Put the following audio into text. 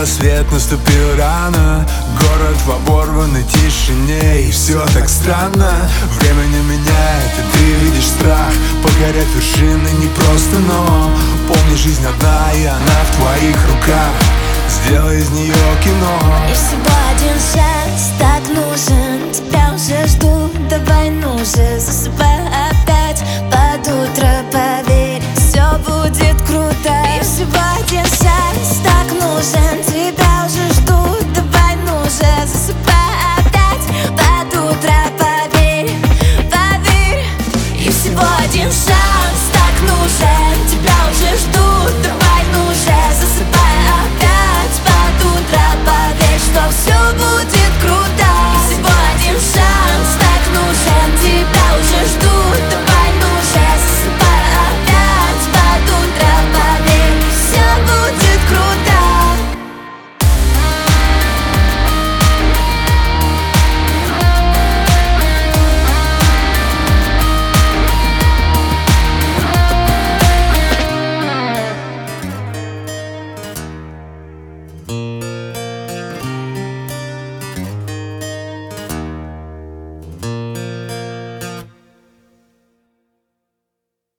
рассвет наступил рано. Город в оборванной тишине, и все так странно. Время не меняет, и ты видишь страх. Покорять вершины не просто, но помни, жизнь одна, и она в твоих руках. Сделай из нее кино. И всего один шанс так нужен. Тебя уже жду, давай ну же. Засыпай опять под утро, поверь, все будет